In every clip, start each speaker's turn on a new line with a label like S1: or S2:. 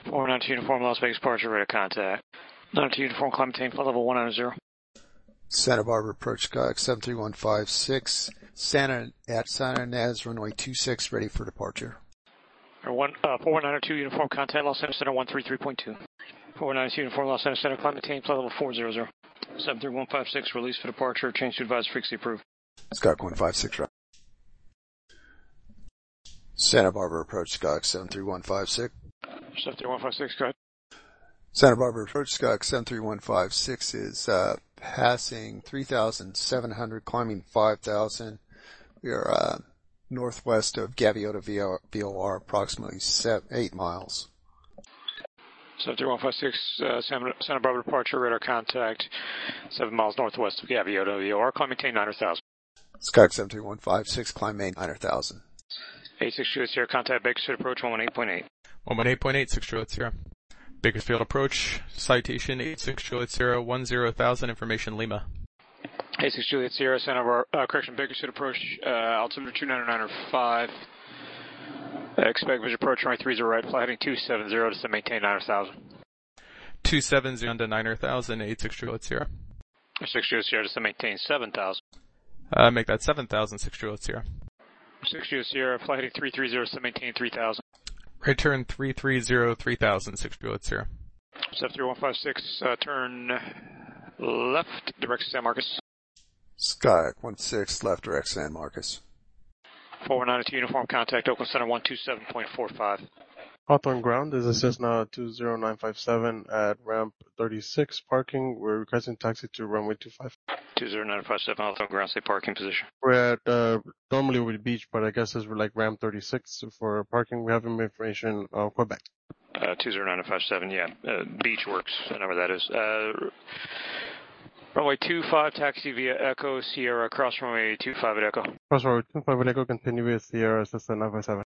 S1: 492 Uniform, Las Vegas departure, rate of contact. 92 Uniform, climb maintain, flight level 190.
S2: Santa Barbara approach Skyx 73156. Santa Ynez, runway 26, ready for departure.
S1: 4192 Uniform, contact Los Angeles Center 133.2. 492 Uniform, Los Angeles Center, climb maintain, flight level 400. 73156, release for departure, change to advisor frequency approved.
S2: Skyx 156, right. Santa Barbara approach Skyx 73156.
S1: 73156, go ahead.
S2: Santa Barbara approach Skyx 73156 is passing 3,700, climbing 5,000. We are northwest of Gaviota VOR, approximately 8 miles.
S1: 73156, Santa Barbara departure, radar contact, 7 miles northwest of Gaviota VOR, climb maintain 900,000.
S2: Skyx 73156, climb main 900,000.
S1: 86 Juliet Sierra, contact Bakersfield approach 118.8.
S3: 118.8, 6 Juliet Sierra. Bakersfield approach, citation 86 Juliet Sierra, 10,000, information Lima.
S1: 86 Juliet Sierra, Santa Barbara, Bakersfield approach, altimeter 299.5. Expect visual approach runway 30 right, flight heading 270 to maintain 900,000.
S3: 270 to 900,000, 86 Juliet Sierra.
S1: 6 Juliet Sierra to maintain 7,000.
S3: Make that 7,000, 6 Juliet Sierra.
S1: 6 Juliet Sierra, flight heading 330 to maintain 3,000.
S3: Right turn 330, 3,000, 6 Juliet Sierra.
S1: 73156, turn left, direct San Marcos.
S2: Skyx 16, left, direct San Marcos.
S1: 4192 Uniform, contact Oakland Center 127.45.
S4: Hawthorne Ground, this is Cessna 20957 at ramp 36, parking. We're requesting taxi to runway 25.
S1: 20957, Hawthorne Ground, stay parking position.
S4: We're at, normally we're at beach, but I guess as we're like ramp 36 for parking, we have information on Quebec.
S1: 20957, yeah, beach works, I know where that is. Runway 25, taxi via Echo, Sierra, cross runway 25 at Echo.
S4: Cross runway 25 at Echo, continue with Sierra, Cessna 957.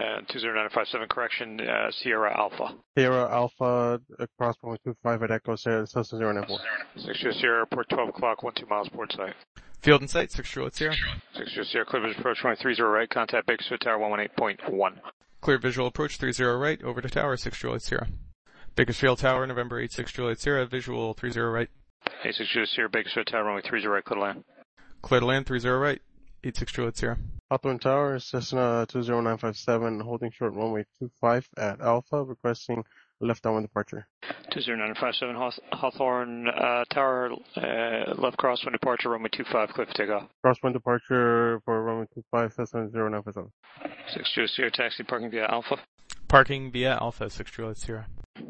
S1: 20957, correction, Sierra Alpha.
S4: Sierra Alpha, cross runway 25 at Echo, Cessna 094.
S1: 6 Sierra, port 12 o'clock, 12 miles port site.
S3: Field in sight, 6 Juliet Sierra.
S1: 6 Sierra, clear visual approach runway 30 right, contact Bakersfield Tower 118.1.
S3: Clear visual approach 30 right, over to tower, 6 Juliet Sierra. Bakersfield Tower, November 86 Juliet Sierra, visual 30 right.
S1: 86 Juliet Sierra, Bakersfield Tower, runway 30 right, clear to land.
S3: Clear to land, 30 right, 86 Juliet Sierra.
S4: Hawthorne Tower, Cessna 20957, holding short runway 25 at Alpha, requesting left downwind departure.
S1: 20957, Hawthorne Tower, left crosswind departure, runway 25, clear for takeoff.
S4: Crosswind departure for runway 25, Cessna 0957. 6
S1: Juliet Sierra, taxi parking via Alpha.
S3: Parking via Alpha, 6 Juliet Sierra.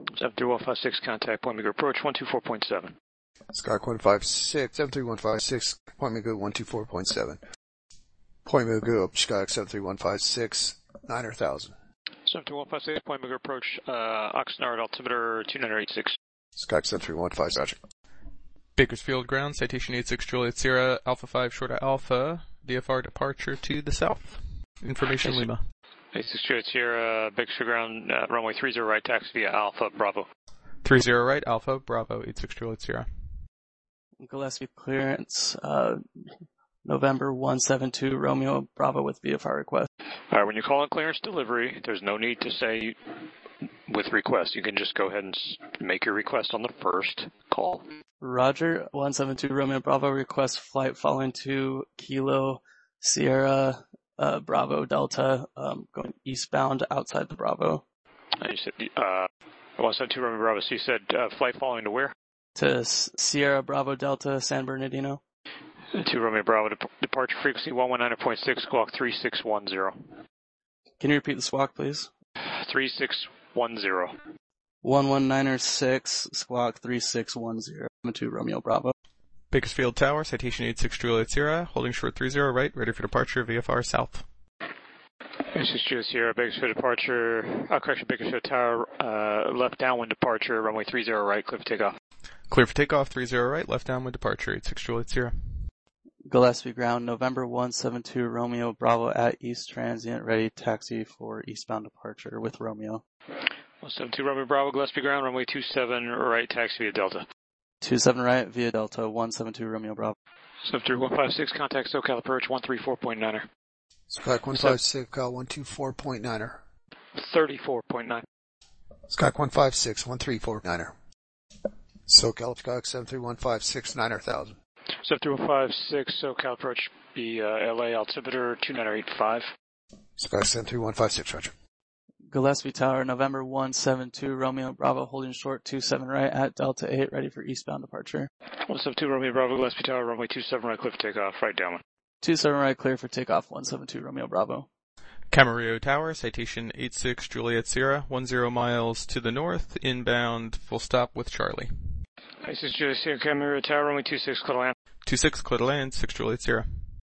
S1: 73156, contact Point Miguel approach 124.7.
S2: Skyx 156, 73156, Point Mugu 124.7. Point Mugu, Skyx 73156, 900,000.
S1: 72156, Point Mugu approach, Oxnard, altimeter 2986.
S2: Skyx 73156, Roger.
S3: Bakersfield ground, citation 86 Juliet Sierra, Alpha 5 short of Alpha, VFR departure to the south. Information Lima.
S1: 86 Juliet Sierra, Bakersfield ground, runway 30 right, taxi via Alpha, Bravo.
S3: 30 right, Alpha, Bravo, 86 Juliet Sierra.
S5: Gillespie clearance, November 172 Romeo Bravo with VFR request.
S1: Alright, when you call in clearance delivery, there's no need to say with request. You can just go ahead and make your request on the first call.
S5: Roger, 172 Romeo Bravo request flight following to Kilo Sierra Bravo Delta, going eastbound outside the Bravo.
S1: You said 172 Romeo Bravo, so you said flight following to where?
S5: To Sierra Bravo Delta San Bernardino.
S1: 2 Romeo Bravo, departure frequency 119.6, squawk 3610.
S5: Can you repeat the squawk, please?
S1: 3610.
S5: 119.6, squawk 3610. 2 Romeo Bravo.
S3: Bakersfield Tower, citation 86 Juliet Sierra, holding short 30 right, ready for departure, VFR south.
S1: 86 Juliet Sierra, Bakersfield departure, correction, Bakersfield Tower, left downwind departure, runway 30 right, clear for takeoff.
S3: Clear for takeoff, 30 right, left downwind departure, 86 Juliet Sierra.
S5: Gillespie ground, November 172 Romeo Bravo at East Transient, ready taxi for eastbound departure with Romeo.
S1: 172 Romeo Bravo, Gillespie ground, runway 27 right, taxi via Delta.
S5: 27 right via Delta, 172 Romeo Bravo.
S1: 73156, contact SoCal approach 134.9er.
S2: Skyx 156, 124.9er.
S1: 34.9.
S2: Skype 156-1349er. SoCal Skype 73156 9000.
S1: 73156, SoCal approach be LA altimeter 2985.
S2: Skype 73156, roger.
S5: Gillespie Tower, November 172, Romeo Bravo, holding short 27 right at Delta 8, ready for eastbound departure.
S1: 172 Romeo Bravo, Gillespie Tower, runway 27 right, clear for takeoff, right downwind.
S5: 27 right, clear for takeoff, 172 Romeo Bravo.
S3: Camarillo Tower, citation 86 Juliet Sierra, 10 miles to the north, inbound, full stop with Charlie.
S1: 86 Juliet Sierra, Camarillo Tower, runway 26, clear to land.
S3: 26, clear to land, 6 Juliet Sierra.